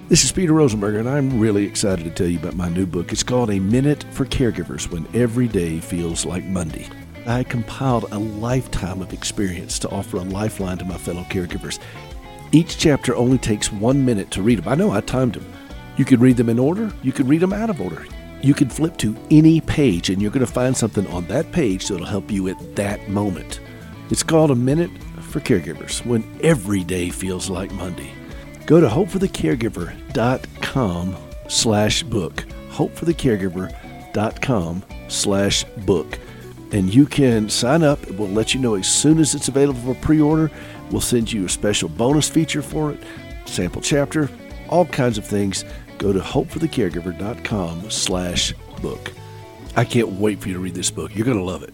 This is Peter Rosenberger, and I'm really excited to tell you about my new book. It's called A Minute for Caregivers When Every Day Feels Like Monday. I compiled a lifetime of experience to offer a lifeline to my fellow caregivers. Each chapter only takes 1 minute to read them. I know I timed them. You can read them in order. You can read them out of order. You can flip to any page, and you're going to find something on that page that'll help you at that moment. It's called A Minute for Caregivers When Every Day Feels Like Monday. Go to hopeforthecaregiver.com/book, hopeforthecaregiver.com/book, and you can sign up. We'll let you know as soon as it's available for pre-order. We'll send you a special bonus feature for it, sample chapter, all kinds of things. Go to hopeforthecaregiver.com/book. I can't wait for you to read this book. You're going to love it.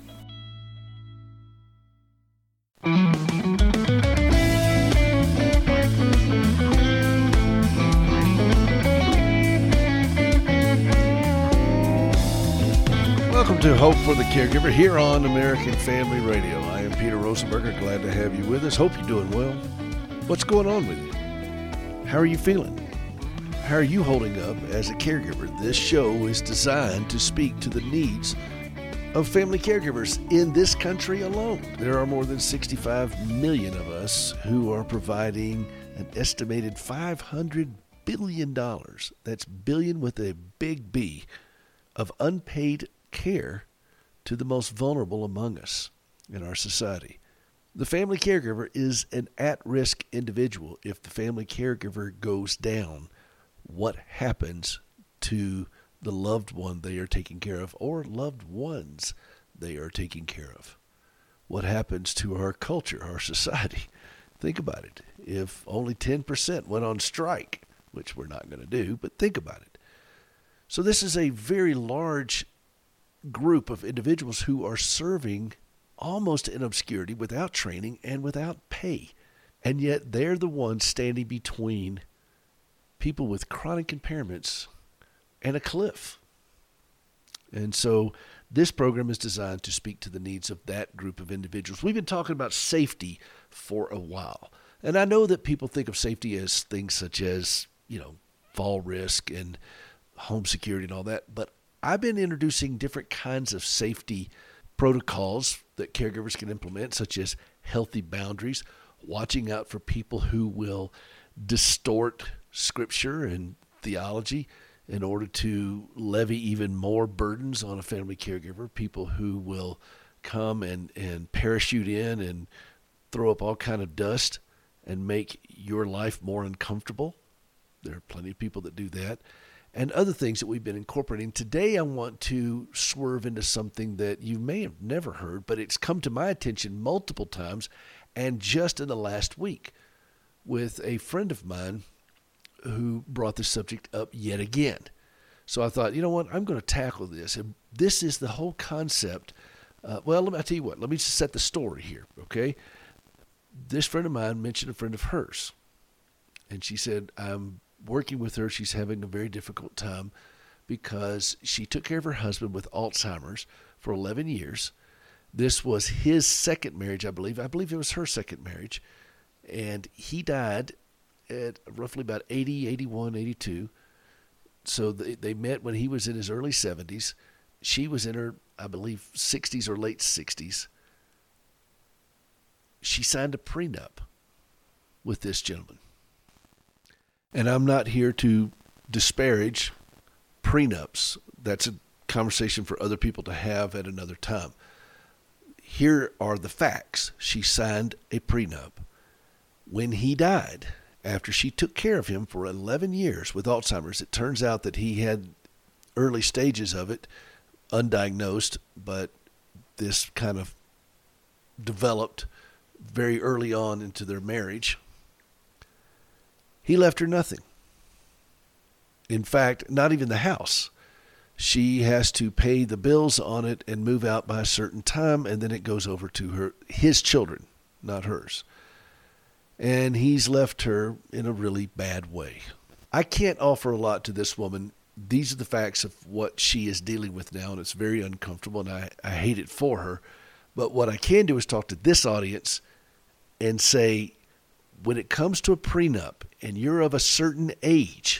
Welcome to Hope for the Caregiver here on American Family Radio. I am Peter Rosenberger. Glad to have you with us. Hope you're doing well. What's going on with you? How are you feeling? How are you holding up as a caregiver? This show is designed to speak to the needs of family caregivers in this country alone. There are more than 65 million of us who are providing an estimated $500 billion, that's billion with a big B, of unpaid care to the most vulnerable among us in our society. The family caregiver is an at-risk individual. If the family caregiver goes down, what happens to the loved one they are taking care of or loved ones they are taking care of? What happens to our culture, our society? Think about it. If only 10% went on strike, which we're not going to do, but think about it. So this is a very large group of individuals who are serving almost in obscurity, without training and without pay. And yet they're the ones standing between people with chronic impairments and a cliff. And so this program is designed to speak to the needs of that group of individuals. We've been talking about safety for a while. And I know that people think of safety as things such as, fall risk and home security and all that. But I've been introducing different kinds of safety protocols that caregivers can implement, such as healthy boundaries, watching out for people who will distort scripture and theology in order to levy even more burdens on a family caregiver, people who will come and parachute in and throw up all kind of dust and make your life more uncomfortable. There are plenty of people that do that. And other things that we've been incorporating. Today I want to swerve into something that you may have never heard, but it's come to my attention multiple times, and just in the last week with a friend of mine who brought the subject up yet again. So I thought, you know what, I'm going to tackle this. And this is the whole concept. I'll tell you what, let me just set the story here, okay? This friend of mine mentioned a friend of hers, and she said, I'm working with her. She's having a very difficult time because she took care of her husband with Alzheimer's for 11 years. This was his second marriage, I believe. I believe it was her second marriage. And he died at roughly about 80, 81, 82. So they met when he was in his early 70s. She was in her, I believe, 60s or late 60s. She signed a prenup with this gentleman. And I'm not here to disparage prenups. That's a conversation for other people to have at another time. Here are the facts. She signed a prenup. When he died, after she took care of him for 11 years with Alzheimer's, it turns out that he had early stages of it, undiagnosed, but this kind of developed very early on into their marriage. He left her nothing. In fact, not even the house. She has to pay the bills on it and move out by a certain time, and then it goes over to his children, not hers. And he's left her in a really bad way. I can't offer a lot to this woman. These are the facts of what she is dealing with now, and it's very uncomfortable, and I hate it for her. But what I can do is talk to this audience and say, when it comes to a prenup and you're of a certain age,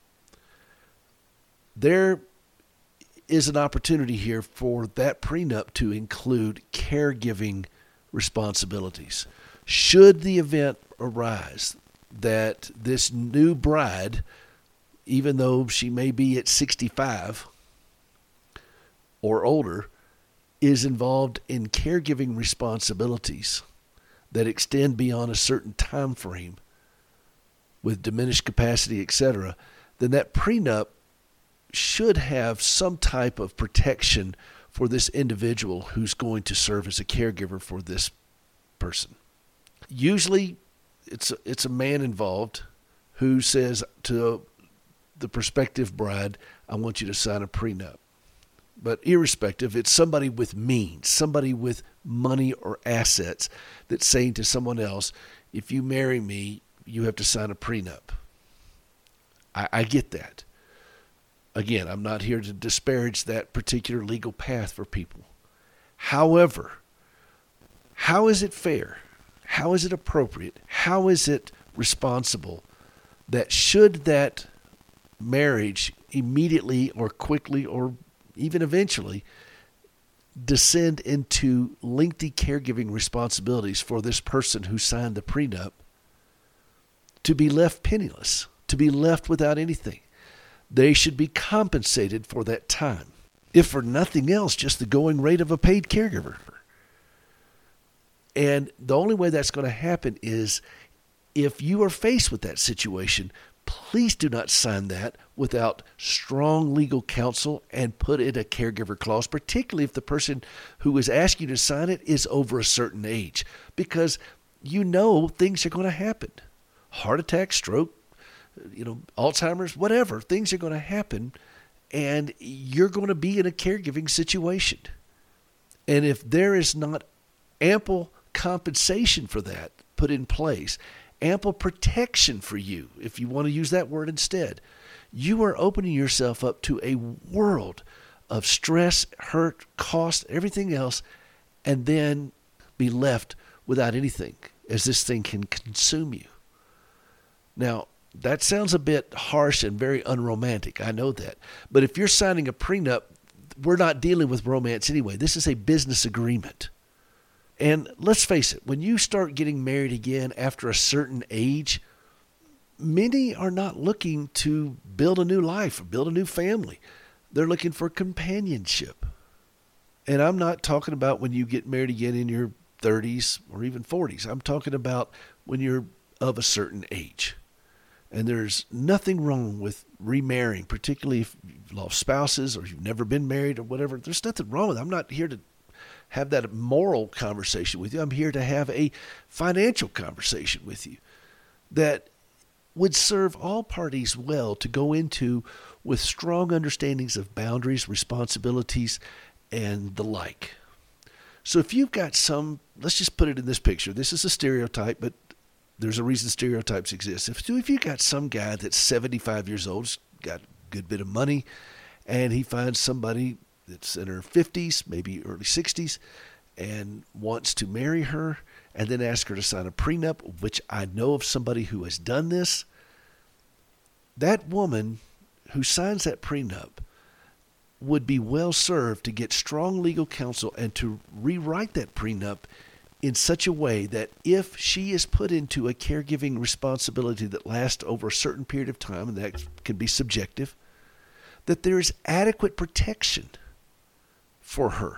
there is an opportunity here for that prenup to include caregiving responsibilities. Should the event arise that this new bride, even though she may be at 65 or older, is involved in caregiving responsibilities that extend beyond a certain time frame with diminished capacity, etc., then that prenup should have some type of protection for this individual who's going to serve as a caregiver for this person. Usually it's a man involved who says to the prospective bride, I want you to sign a prenup. But irrespective, it's somebody with means, somebody with money or assets that's saying to someone else, if you marry me, you have to sign a prenup. I get that. Again, I'm not here to disparage that particular legal path for people. However, how is it fair? How is it appropriate? How is it responsible that should that marriage immediately or quickly or even eventually descend into lengthy caregiving responsibilities for this person who signed the prenup to be left penniless, to be left without anything? They should be compensated for that time, if for nothing else, just the going rate of a paid caregiver. And the only way that's going to happen is if you are faced with that situation, please do not sign that without strong legal counsel and put in a caregiver clause, particularly if the person who is asking you to sign it is over a certain age, because you know things are going to happen. Heart attack, stroke, Alzheimer's, whatever, things are going to happen, and you're going to be in a caregiving situation. And if there is not ample compensation for that put in place, ample protection for you, if you want to use that word instead, you are opening yourself up to a world of stress, hurt, cost, everything else, and then be left without anything as this thing can consume you. Now, that sounds a bit harsh and very unromantic. I know that. But if you're signing a prenup, we're not dealing with romance anyway. This is a business agreement. And let's face it, when you start getting married again after a certain age, many are not looking to build a new life or build a new family. They're looking for companionship. And I'm not talking about when you get married again in your 30s or even 40s. I'm talking about when you're of a certain age. And there's nothing wrong with remarrying, particularly if you've lost spouses or you've never been married or whatever. There's nothing wrong with it. I'm not here to have that moral conversation with you. I'm here to have a financial conversation with you that would serve all parties well to go into with strong understandings of boundaries, responsibilities, and the like. So if you've got some, let's just put it in this picture. This is a stereotype, but there's a reason stereotypes exist. If you got some guy that's 75 years old, got a good bit of money, and he finds somebody that's in her 50s, maybe early 60s, and wants to marry her and then ask her to sign a prenup, which I know of somebody who has done this, that woman who signs that prenup would be well served to get strong legal counsel and to rewrite that prenup in such a way that if she is put into a caregiving responsibility that lasts over a certain period of time, and that can be subjective, that there is adequate protection for her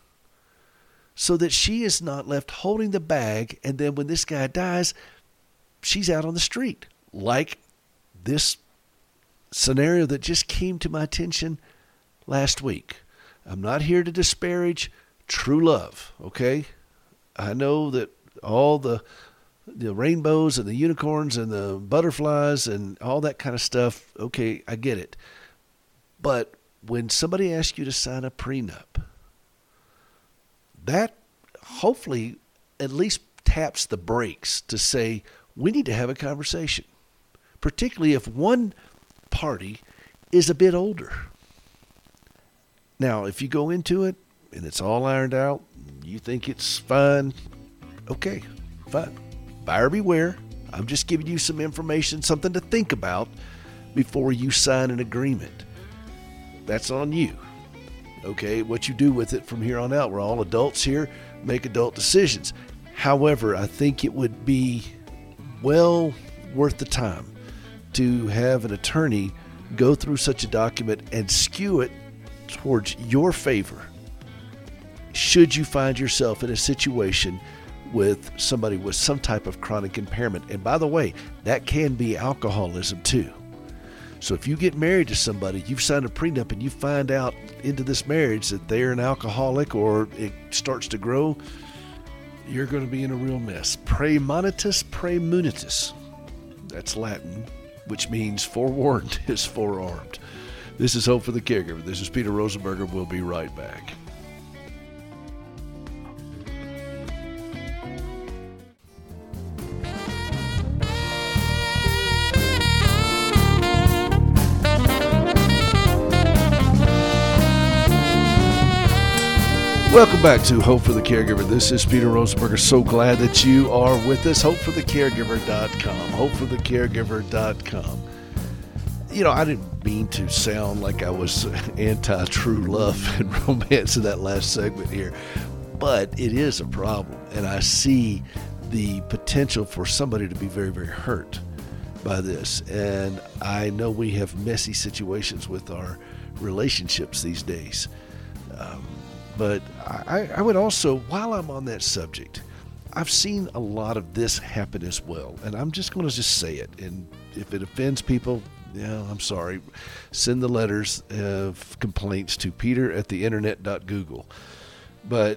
so that she is not left holding the bag, and then when this guy dies, she's out on the street, like this scenario that just came to my attention last week. I'm not here to disparage true love, okay? I know that all the rainbows and the unicorns and the butterflies and all that kind of stuff, okay, I get it. But when somebody asks you to sign a prenup, that hopefully at least taps the brakes to say, we need to have a conversation, particularly if one party is a bit older. Now, if you go into it and it's all ironed out, you think it's fine, okay, fine. Buyer beware. I'm just giving you some information, something to think about before you sign an agreement. That's on you. Okay, what you do with it from here on out. We're all adults here, make adult decisions. However, I think it would be well worth the time to have an attorney go through such a document and skew it towards your favor should you find yourself in a situation with somebody with some type of chronic impairment. And by the way, that can be alcoholism too. So if you get married to somebody, you've signed a prenup, and you find out into this marriage that they're an alcoholic or it starts to grow, you're going to be in a real mess. Praemonitus, praemunitus. That's Latin, which means forewarned is forearmed. This is Hope for the Caregiver. This is Peter Rosenberger. We'll be right back. Welcome back to Hope for the Caregiver. This is Peter Rosenberger. So glad that you are with us. HopeForTheCaregiver.com. HopeForTheCaregiver.com. You know, I didn't mean to sound like I was anti-true love and romance in that last segment here, but it is a problem. And I see the potential for somebody to be very, very hurt by this. And I know we have messy situations with our relationships these days. But I would also, while I'm on that subject, I've seen a lot of this happen as well. And I'm just going to just say it. And if it offends people, yeah, I'm sorry. Send the letters of complaints to peter@theinternet.google. But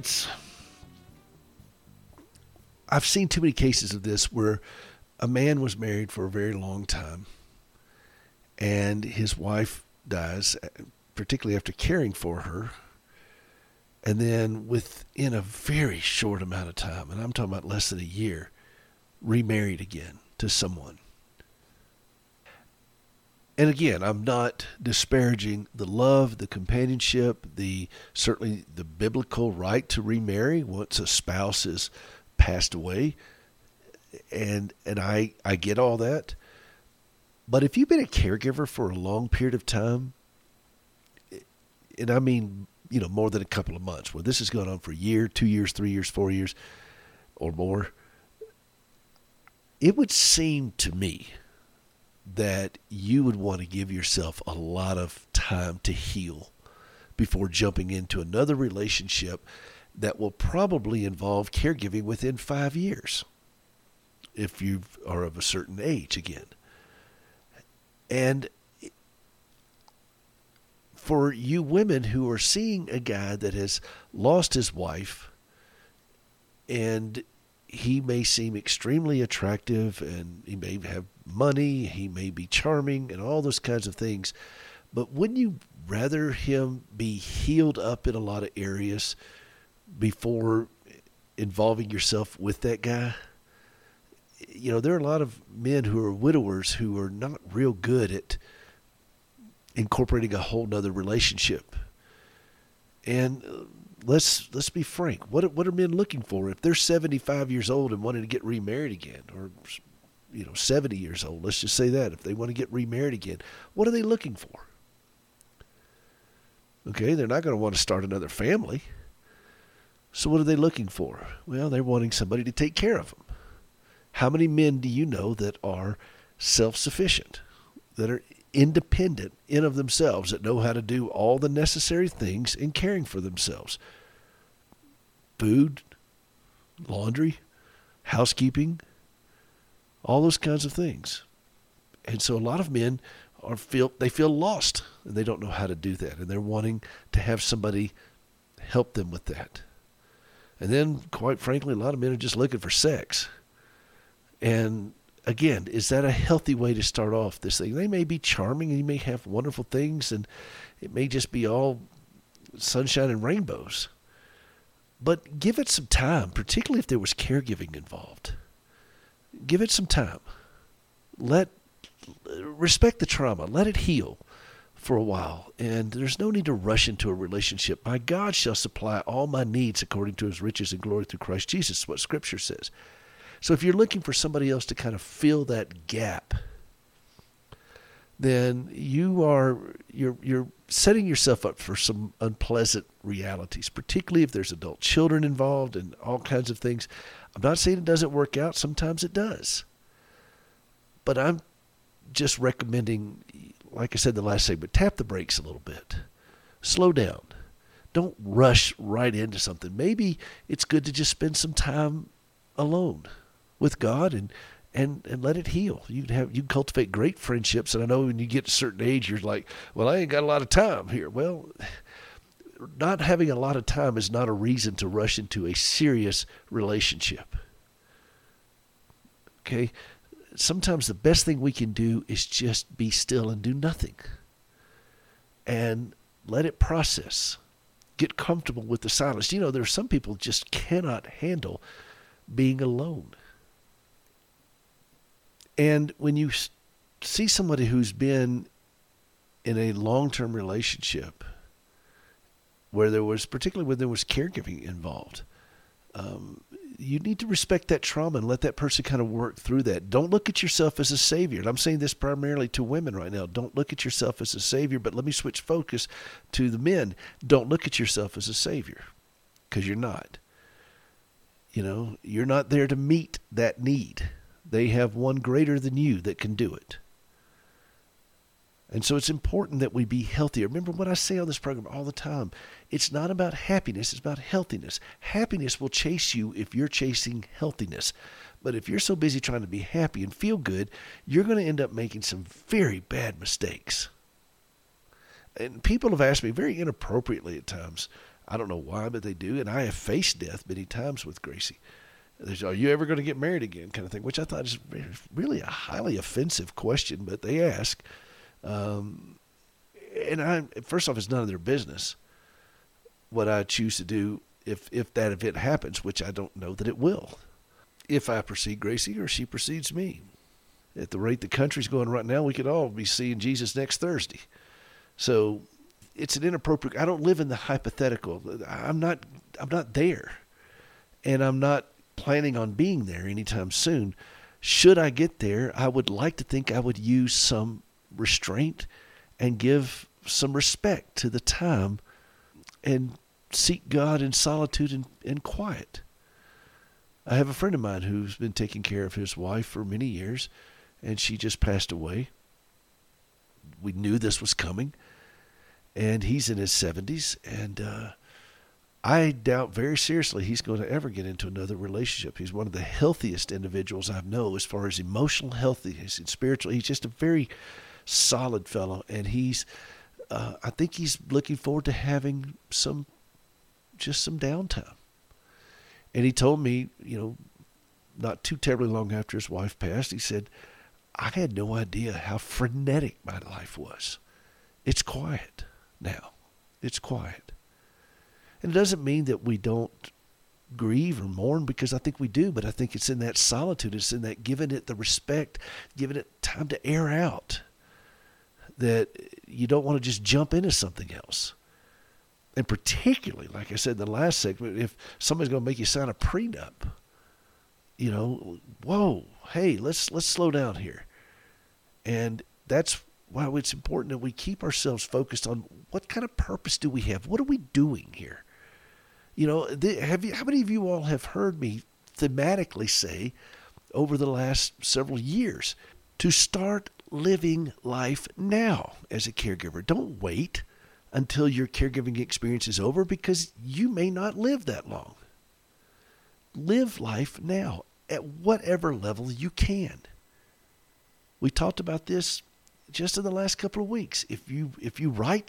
I've seen too many cases of this where a man was married for a very long time and his wife dies, particularly after caring for her. And then within a very short amount of time, and I'm talking about less than a year, remarried again to someone. And again, I'm not disparaging the love, the companionship, certainly the biblical right to remarry once a spouse has passed away. And I get all that. But if you've been a caregiver for a long period of time, and I mean, you know, more than a couple of months, where this has gone on for a year, 2 years, 3 years, 4 years, or more, it would seem to me that you would want to give yourself a lot of time to heal before jumping into another relationship that will probably involve caregiving within 5 years, if you are of a certain age again. And for you women who are seeing a guy that has lost his wife, and he may seem extremely attractive, and he may have money, he may be charming, and all those kinds of things, but wouldn't you rather him be healed up in a lot of areas before involving yourself with that guy? You know, there are a lot of men who are widowers who are not real good at incorporating a whole nother relationship. And let's be frank. What are men looking for? If they're 75 years old and wanting to get remarried again, or 70 years old, let's just say that, if they want to get remarried again, what are they looking for? Okay, they're not going to want to start another family. So what are they looking for? Well, they're wanting somebody to take care of them. How many men do you know that are self-sufficient, that are independent in of themselves, that know how to do all the necessary things in caring for themselves? Food, laundry, housekeeping, all those kinds of things. And so a lot of men feel lost, and they don't know how to do that, and they're wanting to have somebody help them with that. And then, quite frankly, a lot of men are just looking for sex. And again, is that a healthy way to start off this thing? They may be charming, and you may have wonderful things, and it may just be all sunshine and rainbows. But give it some time, particularly if there was caregiving involved. Give it some time. Respect the trauma. Let it heal for a while. And there's no need to rush into a relationship. My God shall supply all my needs according to his riches and glory through Christ Jesus, what Scripture says. So if you're looking for somebody else to kind of fill that gap, then you're setting yourself up for some unpleasant realities, particularly if there's adult children involved and all kinds of things. I'm not saying it doesn't work out. Sometimes it does. But I'm just recommending, like I said in the last segment, tap the brakes a little bit. Slow down. Don't rush right into something. Maybe it's good to just spend some time alone with God and let it heal. You can cultivate great friendships. And I know when you get to a certain age, you're like, well, I ain't got a lot of time here. Well, not having a lot of time is not a reason to rush into a serious relationship. Okay? Sometimes the best thing we can do is just be still and do nothing. And let it process. Get comfortable with the silence. You know, there are some people just cannot handle being alone. And when you see somebody who's been in a long-term relationship particularly when there was caregiving involved, you need to respect that trauma and let that person kind of work through that. Don't look at yourself as a savior. And I'm saying this primarily to women right now. Don't look at yourself as a savior, but let me switch focus to the men. Don't look at yourself as a savior, because you're not. You know, you're not there to meet that need. They have one greater than you that can do it. And so it's important that we be healthy. Remember what I say on this program all the time. It's not about happiness. It's about healthiness. Happiness will chase you if you're chasing healthiness. But if you're so busy trying to be happy and feel good, you're going to end up making some very bad mistakes. And people have asked me very inappropriately at times. I don't know why, but they do. And I have faced death many times with Gracie. There's, are you ever going to get married again, kind of thing, which I thought is really a highly offensive question, but they ask. And first off, it's none of their business what I choose to do if that event happens, which I don't know that it will. If I precede Gracie or she precedes me. At the rate the country's going right now, we could all be seeing Jesus next Thursday. So it's an inappropriate. I don't live in the hypothetical. I'm not there, and I'm not planning on being there anytime soon. Should I get there, I would like to think I would use some restraint and give some respect to the time and seek God in solitude and quiet. I have a friend of mine who's been taking care of his wife for many years, and she just passed away. We knew this was coming, and he's in his 70s, and I doubt very seriously he's going to ever get into another relationship. He's one of the healthiest individuals I know as far as emotional healthiness and spiritual. He's just a very solid fellow, and I think he's looking forward to having some downtime. And he told me, not too terribly long after his wife passed, he said, I had no idea how frenetic my life was. It's quiet now. It's quiet. And it doesn't mean that we don't grieve or mourn, because I think we do, but I think it's in that solitude, it's in that giving it the respect, giving it time to air out, that you don't want to just jump into something else. And particularly, like I said in the last segment, if somebody's going to make you sign a prenup, whoa, hey, let's slow down here. And that's why it's important that we keep ourselves focused on what kind of purpose do we have? What are we doing here? How many of you all have heard me thematically say over the last several years to start living life now as a caregiver? Don't wait until your caregiving experience is over, because you may not live that long. Live life now at whatever level you can. We talked about this just in the last couple of weeks. If you write.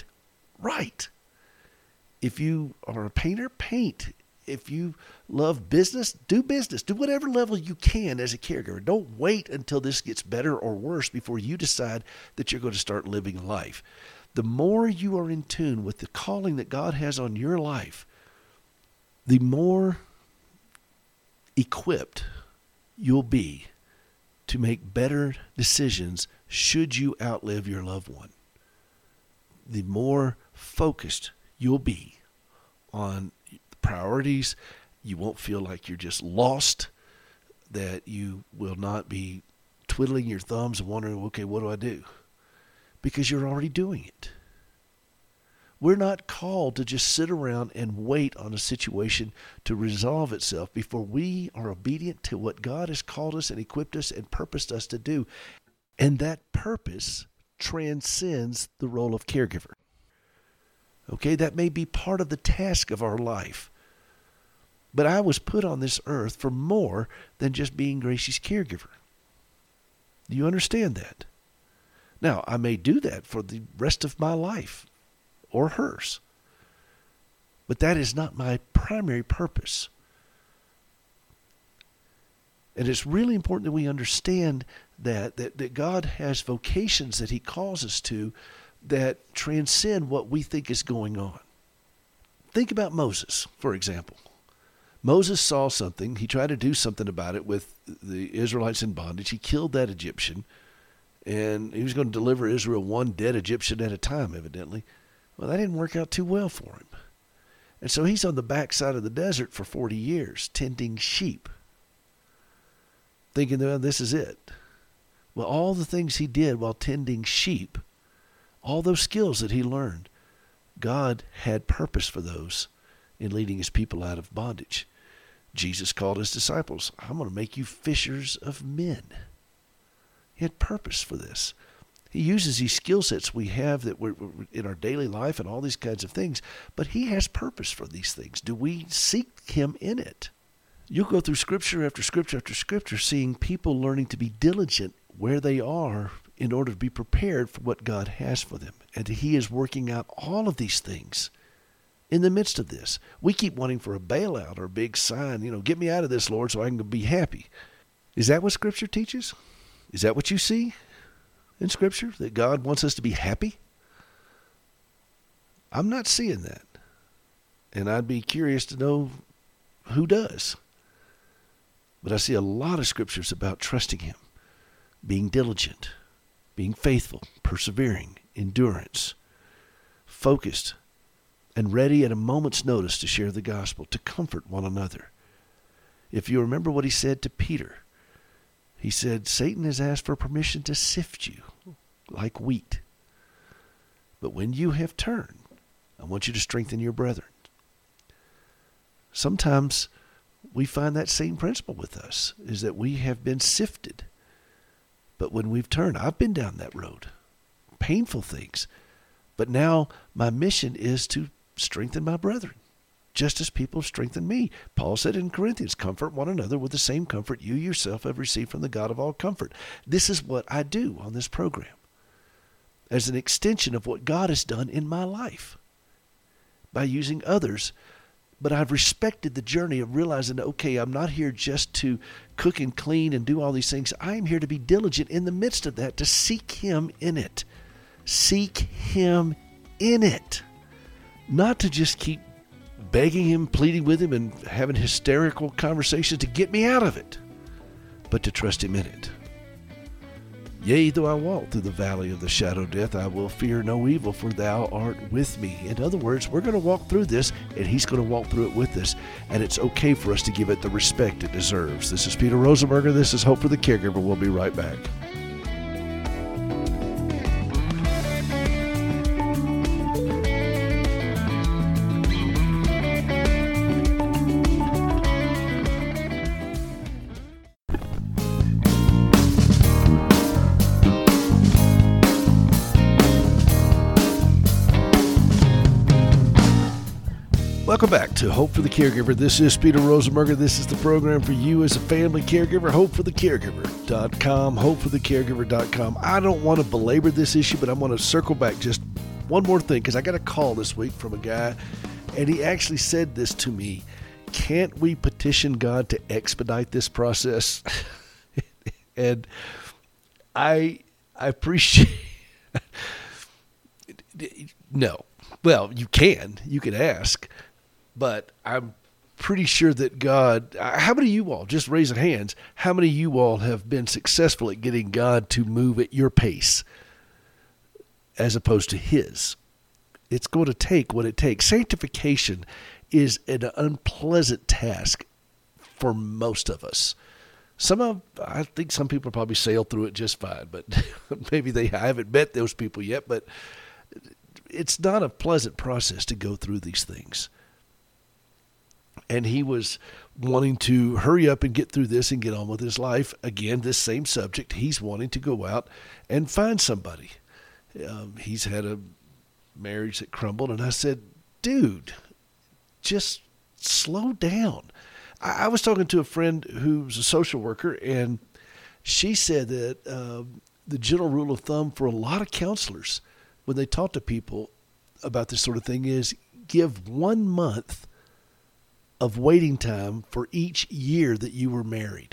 If you are a painter, paint. If you love business, do business. Do whatever level you can as a caregiver. Don't wait until this gets better or worse before you decide that you're going to start living life. The more you are in tune with the calling that God has on your life, the more equipped you'll be to make better decisions should you outlive your loved one. The more focused you'll be on priorities. You won't feel like you're just lost that you will not be twiddling your thumbs and wondering, okay, what do I do? Because you're already doing it. We're not called to just sit around and wait on a situation to resolve itself before we are obedient to what God has called us and equipped us and purposed us to do. And that purpose transcends the role of caregiver. Okay, that may be part of the task of our life. But I was put on this earth for more than just being Gracie's caregiver. Do you understand that? Now, I may do that for the rest of my life or hers. But that is not my primary purpose. And it's really important that we understand that God has vocations that he calls us to that transcend what we think is going on. Think about Moses, for example. Moses saw something. He tried to do something about it with the Israelites in bondage. He killed that Egyptian, and he was going to deliver Israel one dead Egyptian at a time, evidently. Well, that didn't work out too well for him. And so he's on the backside of the desert for 40 years, tending sheep, thinking, well, this is it. Well, all the things he did while tending sheep, all those skills that he learned, God had purpose for those in leading his people out of bondage. Jesus called his disciples, I'm going to make you fishers of men. He had purpose for this. He uses these skill sets we have that we're in our daily life and all these kinds of things, but he has purpose for these things. Do we seek him in it? You'll go through scripture after scripture after scripture, seeing people learning to be diligent where they are in order to be prepared for what God has for them. And he is working out all of these things in the midst of this. We keep wanting for a bailout or a big sign, get me out of this, Lord, so I can be happy. Is that what Scripture teaches? Is that what you see in Scripture, that God wants us to be happy? I'm not seeing that. And I'd be curious to know who does. But I see a lot of scriptures about trusting him, being diligent, being faithful, persevering, endurance, focused, and ready at a moment's notice to share the gospel, to comfort one another. If you remember what he said to Peter, he said, Satan has asked for permission to sift you like wheat. But when you have turned, I want you to strengthen your brethren. Sometimes we find that same principle with us, is that we have been sifted. But when we've turned, I've been down that road, painful things. But now my mission is to strengthen my brethren, just as people strengthen me. Paul said in Corinthians, comfort one another with the same comfort you yourself have received from the God of all comfort. This is what I do on this program as an extension of what God has done in my life by using others. But I've respected the journey of realizing, okay, I'm not here just to cook and clean and do all these things. I am here to be diligent in the midst of that, to seek him in it. Seek him in it. Not to just keep begging him, pleading with him, and having hysterical conversations to get me out of it, but to trust him in it. Yea, though I walk through the valley of the shadow of death, I will fear no evil, for thou art with me. In other words, we're going to walk through this, and he's going to walk through it with us, and it's okay for us to give it the respect it deserves. This is Peter Rosenberger. This is Hope for the Caregiver. We'll be right back. Welcome back to Hope for the Caregiver. This is Peter Rosenberger. This is the program for you as a family caregiver. HopeForTheCaregiver.com. HopeForTheCaregiver.com. I don't want to belabor this issue, but I want to circle back just one more thing, because I got a call this week from a guy, and he actually said this to me. Can't we petition God to expedite this process? And I appreciate no. Well, you can ask. But I'm pretty sure that God, how many of you all, just raise your hands, how many of you all have been successful at getting God to move at your pace as opposed to his? It's going to take what it takes. Sanctification is an unpleasant task for most of us. I think some people probably sail through it just fine, but maybe I haven't met those people yet, but it's not a pleasant process to go through these things. And he was wanting to hurry up and get through this and get on with his life. Again, this same subject. He's wanting to go out and find somebody. He's had a marriage that crumbled. And I said, dude, just slow down. I was talking to a friend who's a social worker, and she said that the general rule of thumb for a lot of counselors when they talk to people about this sort of thing is give 1 month of waiting time for each year that you were married.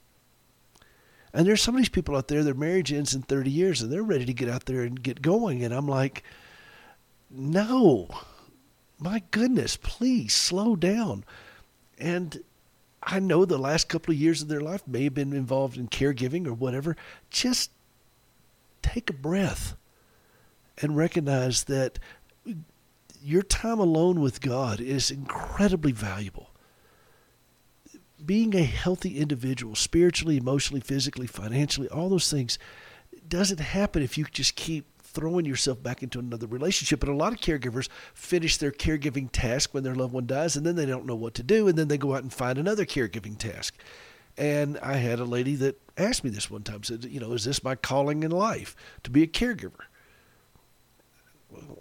And there's some of these people out there, their marriage ends in 30 years and they're ready to get out there and get going. And I'm like, no, my goodness, please slow down. And I know the last couple of years of their life may have been involved in caregiving or whatever. Just take a breath and recognize that your time alone with God is incredibly valuable. Being a healthy individual, spiritually, emotionally, physically, financially, all those things, doesn't happen if you just keep throwing yourself back into another relationship. And a lot of caregivers finish their caregiving task when their loved one dies, and then they don't know what to do, and then they go out and find another caregiving task. And I had a lady that asked me this one time, said, is this my calling in life, to be a caregiver? Well,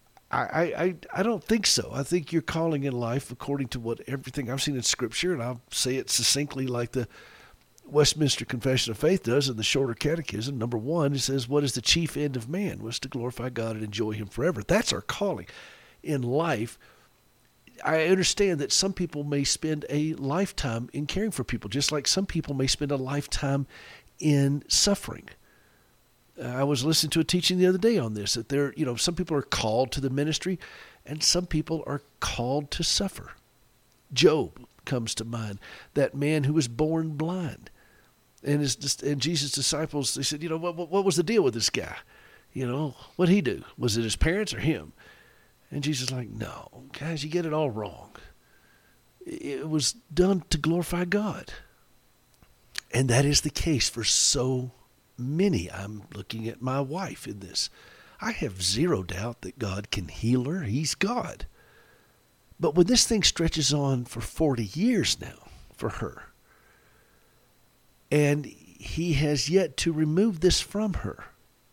I don't think so. I think your calling in life, according to what everything I've seen in Scripture, and I'll say it succinctly like the Westminster Confession of Faith does in the Shorter Catechism. Number 1, it says, what is the chief end of man? Was to glorify God and enjoy Him forever. That's our calling in life. I understand that some people may spend a lifetime in caring for people, just like some people may spend a lifetime in suffering. I was listening to a teaching the other day on this, that some people are called to the ministry and some people are called to suffer. Job comes to mind, that man who was born blind. And Jesus' disciples, they said, what was the deal with this guy? What'd he do? Was it his parents or him? And Jesus is like, no, guys, you get it all wrong. It was done to glorify God. And that is the case for so many. I'm looking at my wife in this. I have zero doubt that God can heal her. He's God. But when this thing stretches on for 40 years now for her, and He has yet to remove this from her,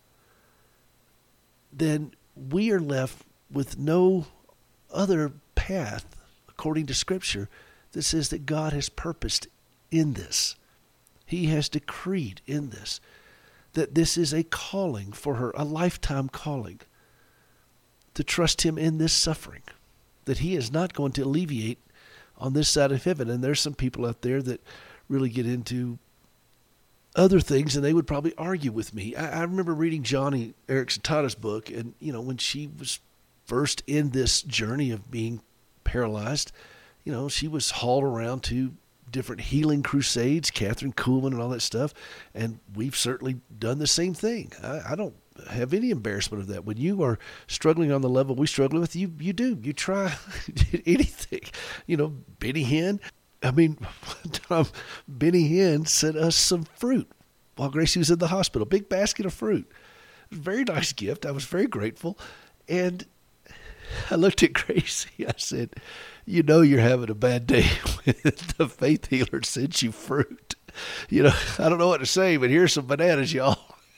then we are left with no other path, according to Scripture, that says that God has purposed in this. He has decreed in this that this is a calling for her, a lifetime calling, to trust Him in this suffering, that He is not going to alleviate on this side of heaven. And there's some people out there that really get into other things, and they would probably argue with me. I remember reading Johnny Erickson Tada's book, and when she was first in this journey of being paralyzed, she was hauled around to different healing crusades, Catherine Kuhlman and all that stuff, and we've certainly done the same thing. I don't have any embarrassment of that. When you are struggling on the level we struggle with, you try anything. Benny Hinn. One time Benny Hinn sent us some fruit while Gracie was in the hospital, big basket of fruit. It was a very nice gift. I was very grateful. And I looked at Gracie. I said, you're having a bad day when the faith healer sent you fruit. I don't know what to say, but here's some bananas, y'all.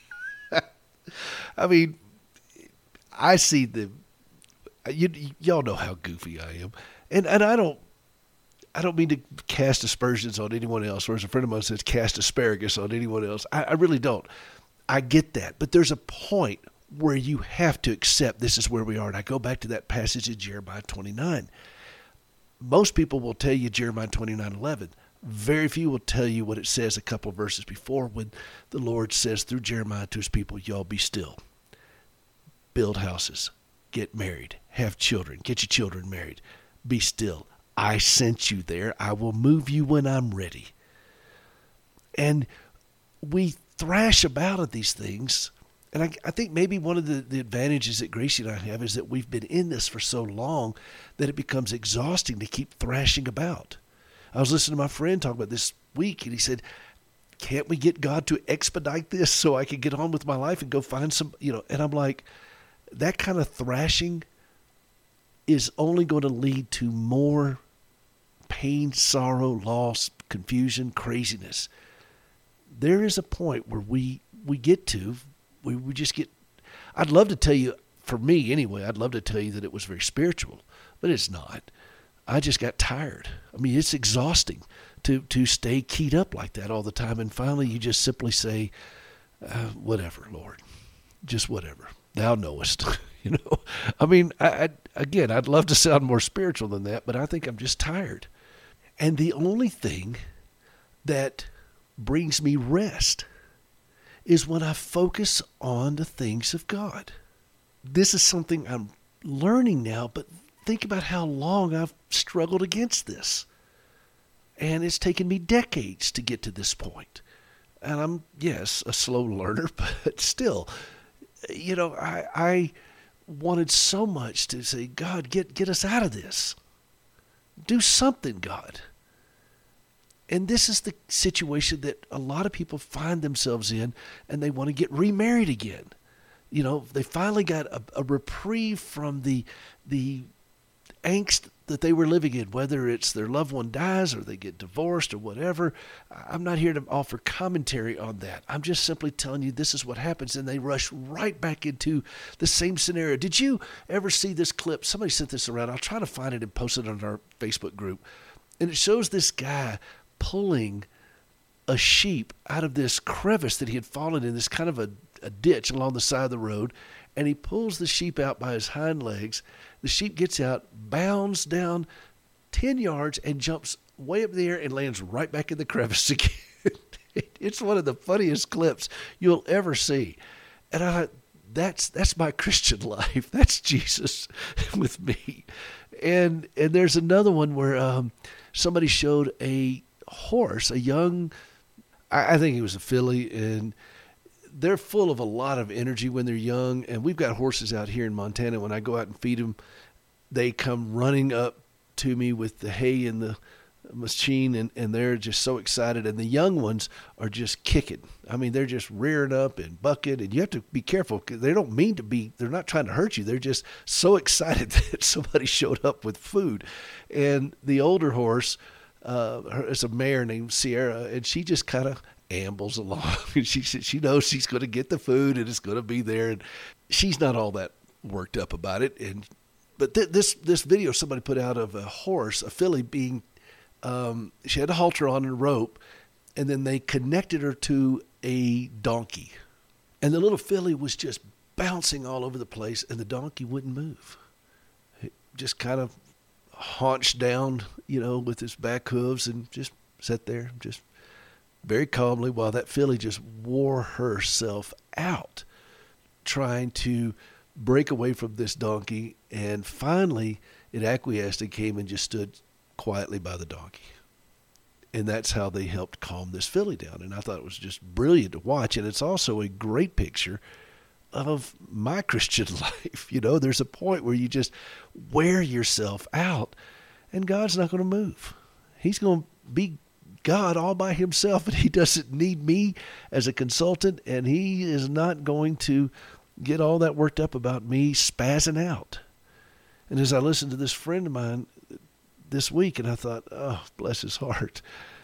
I see them. Y'all know how goofy I am. And I don't mean to cast aspersions on anyone else, or as a friend of mine says, cast asparagus on anyone else. I really don't. I get that. But there's a point where you have to accept this is where we are. And I go back to that passage in Jeremiah 29. Most people will tell you Jeremiah 29:11. Very few will tell you what it says a couple of verses before, when the Lord says through Jeremiah to His people, y'all be still. Build houses. Get married. Have children. Get your children married. Be still. I sent you there. I will move you when I'm ready. And we thrash about at these things. And I think maybe one of the advantages that Gracie and I have is that we've been in this for so long that it becomes exhausting to keep thrashing about. I was listening to my friend talk about this week, and he said, can't we get God to expedite this so I can get on with my life and go find some, and I'm like, that kind of thrashing is only going to lead to more pain, sorrow, loss, confusion, craziness. There is a point where we get to, we just get, I'd love to tell you, for me anyway, I'd love to tell you that it was very spiritual, but it's not. I just got tired. I mean, it's exhausting to stay keyed up like that all the time. And finally, you just simply say, whatever, Lord, just whatever. Thou knowest, I mean, I'd love to sound more spiritual than that, but I think I'm just tired. And the only thing that brings me rest is when I focus on the things of God. This is something I'm learning now, but think about how long I've struggled against this. And it's taken me decades to get to this point. And I'm, yes, a slow learner, but still, I wanted so much to say, God, get us out of this. Do something, God. And this is the situation that a lot of people find themselves in, and they want to get remarried again. They finally got a reprieve from the angst that they were living in, whether it's their loved one dies or they get divorced or whatever. I'm not here to offer commentary on that. I'm just simply telling you this is what happens, and they rush right back into the same scenario. Did you ever see this clip? Somebody sent this around. I'll try to find it and post it on our Facebook group. And it shows this guy pulling a sheep out of this crevice that he had fallen in, this kind of a ditch along the side of the road, and he pulls the sheep out by his hind legs. The sheep gets out, bounds down 10 yards, and jumps way up in the air and lands right back in the crevice again. It's one of the funniest clips you'll ever see. And I thought, that's my Christian life. That's Jesus with me. And there's another one where somebody showed a horse, a young, I think he was a filly, and they're full of a lot of energy when they're young. And we've got horses out here in Montana. When I go out and feed them, they come running up to me with the hay in the machine, and they're just so excited. And the young ones are just kicking. I mean, they're just rearing up and bucking, and you have to be careful because they don't mean to be, they're not trying to hurt you. They're just so excited that somebody showed up with food. And the older horse, it's a mare named Sierra, and she just kind of ambles along. And she knows she's going to get the food and it's going to be there, and she's not all that worked up about it. But this video somebody put out of a horse, a filly being, she had a halter on and a rope, and then they connected her to a donkey, and the little filly was just bouncing all over the place, and the donkey wouldn't move. It just kind of haunched down, with his back hooves, and just sat there, just very calmly, while that filly just wore herself out trying to break away from this donkey. And finally it acquiesced and came and just stood quietly by the donkey. And that's how they helped calm this filly down. And I thought it was just brilliant to watch. And it's also a great picture of my Christian life. There's a point where you just wear yourself out, and God's not going to move. He's going to be God all by himself, and he doesn't need me as a consultant, and he is not going to get all that worked up about me spazzing out. And as I listened to this friend of mine this week, and I thought, oh, bless his heart,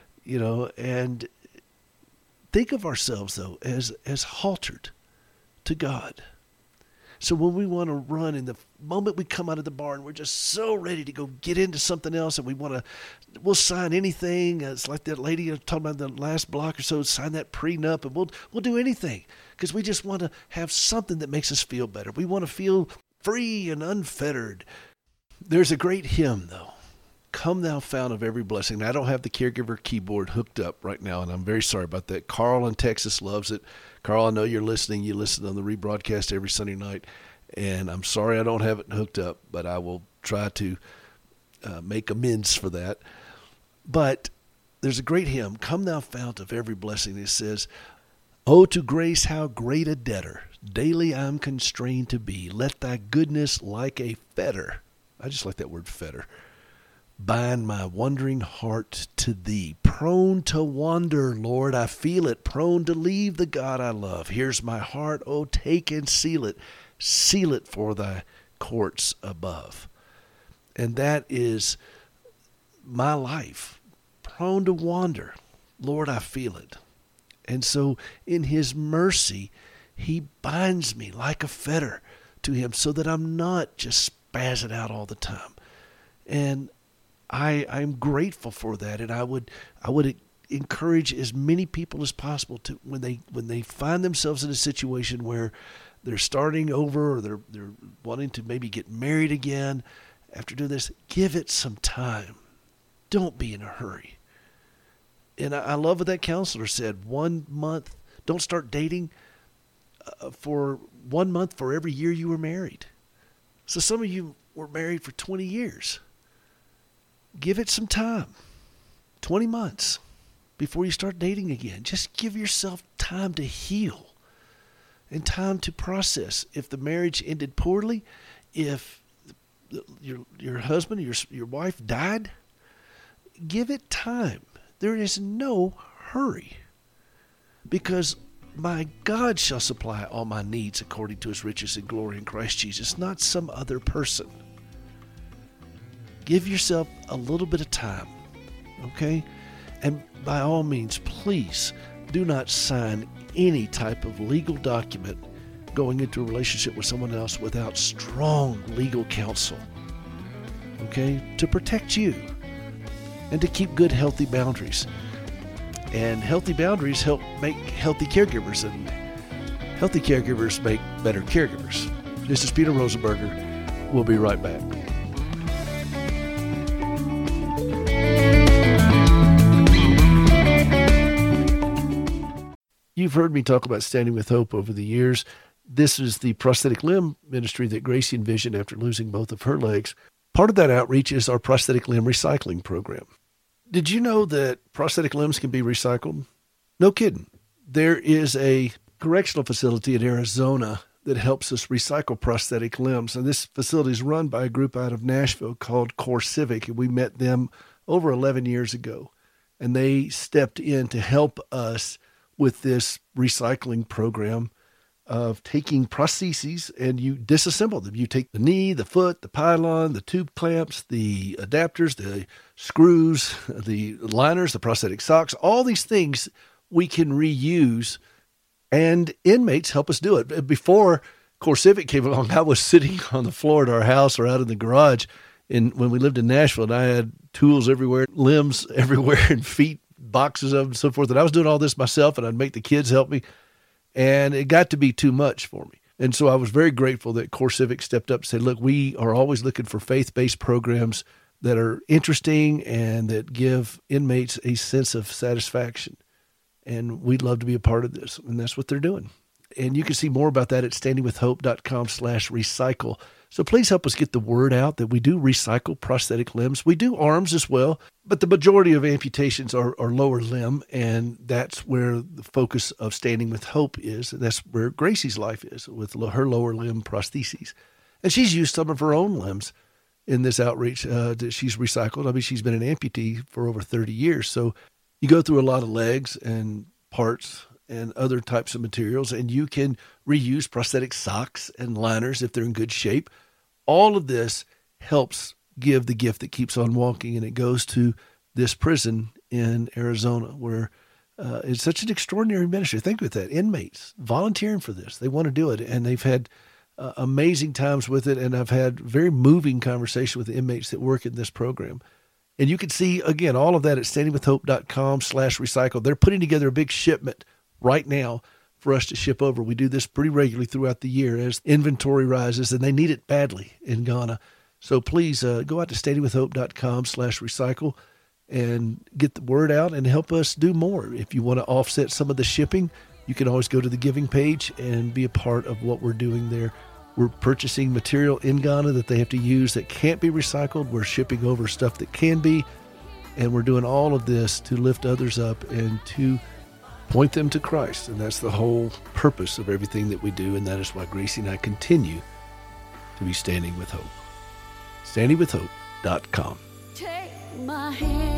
and think of ourselves, though, as haltered to God. So when we want to run, in the moment we come out of the barn, we're just so ready to go get into something else, and we'll sign anything. It's like that lady I talked about the last block or so, sign that prenup, and we'll do anything because we just want to have something that makes us feel better. We want to feel free and unfettered. There's a great hymn, though. Come Thou Fount of Every Blessing. Now, I don't have the Caregiver keyboard hooked up right now, and I'm very sorry about that. Carl in Texas loves it. Carl, I know you're listening. You listen on the rebroadcast every Sunday night, and I'm sorry I don't have it hooked up, but I will try to make amends for that. But there's a great hymn, Come Thou Fount of Every Blessing. It says, Oh, to grace how great a debtor daily I'm constrained to be. Let thy goodness like a fetter, I just like that word fetter, Bind my wandering heart to thee. Prone to wander, Lord, I feel it. Prone to leave the God I love. Here's my heart, oh, take and seal it. Seal it for thy courts above. And that is my life. Prone to wander. Lord, I feel it. And so in his mercy, he binds me like a fetter to him so that I'm not just spazzing out all the time. And I'm grateful for that. And I would encourage as many people as possible to, when they find themselves in a situation where they're starting over or they're wanting to maybe get married again after doing this, give it some time. Don't be in a hurry. And I love what that counselor said. 1 month, don't start dating for 1 month for every year you were married. So some of you were married for 20 years. Give it some time, 20 months before you start dating again. Just give yourself time to heal and time to process. If the marriage ended poorly, if your husband or your wife died, give it time. There is no hurry, because my God shall supply all my needs according to his riches and glory in Christ Jesus, not some other person. Give yourself a little bit of time, okay? And by all means, please do not sign any type of legal document going into a relationship with someone else without strong legal counsel, okay? To protect you and to keep good, healthy boundaries. And healthy boundaries help make healthy caregivers, and healthy caregivers make better caregivers. This is Peter Rosenberger. We'll be right back. You've heard me talk about Standing with Hope over the years. This is the prosthetic limb ministry that Gracie envisioned after losing both of her legs. Part of that outreach is our prosthetic limb recycling program. Did you know that prosthetic limbs can be recycled? No kidding. There is a correctional facility in Arizona that helps us recycle prosthetic limbs. And this facility is run by a group out of Nashville called CoreCivic. And we met them over 11 years ago. And they stepped in to help us with this recycling program of taking prostheses and you disassemble them. You take the knee, the foot, the pylon, the tube clamps, the adapters, the screws, the liners, the prosthetic socks, all these things we can reuse, and inmates help us do it. Before CoreCivic came along, I was sitting on the floor at our house or out in the garage when we lived in Nashville, and I had tools everywhere, limbs everywhere, and feet, boxes of them and so forth. And I was doing all this myself, and I'd make the kids help me. And it got to be too much for me. And so I was very grateful that CoreCivic stepped up and said, look, we are always looking for faith-based programs that are interesting and that give inmates a sense of satisfaction. And we'd love to be a part of this. And that's what they're doing. And you can see more about that at standingwithhope.com/recycle. So please help us get the word out that we do recycle prosthetic limbs. We do arms as well, but the majority of amputations are lower limb, and that's where the focus of Standing with Hope is. And that's where Gracie's life is, with her lower limb prostheses. And she's used some of her own limbs in this outreach that she's recycled. I mean, she's been an amputee for over 30 years. So you go through a lot of legs and parts and other types of materials, and you can reuse prosthetic socks and liners if they're in good shape. All of this helps give the gift that keeps on walking, and it goes to this prison in Arizona where it's such an extraordinary ministry. Think with that, inmates volunteering for this. They want to do it, and they've had amazing times with it, and I've had very moving conversation with the inmates that work in this program. And you can see, again, all of that at standingwithhope.com/recycle. They're putting together a big shipment right now for us to ship over. We do this pretty regularly throughout the year as inventory rises, and they need it badly in Ghana. So please go out to standingwithhope.com/recycle and get the word out and help us do more. If you want to offset some of the shipping, you can always go to the giving page and be a part of what we're doing there. We're purchasing material in Ghana that they have to use that can't be recycled. We're shipping over stuff that can be, and we're doing all of this to lift others up and to point them to Christ. And that's the whole purpose of everything that we do. And that is why Gracie and I continue to be Standing with Hope. Standingwithhope.com. Take my hand.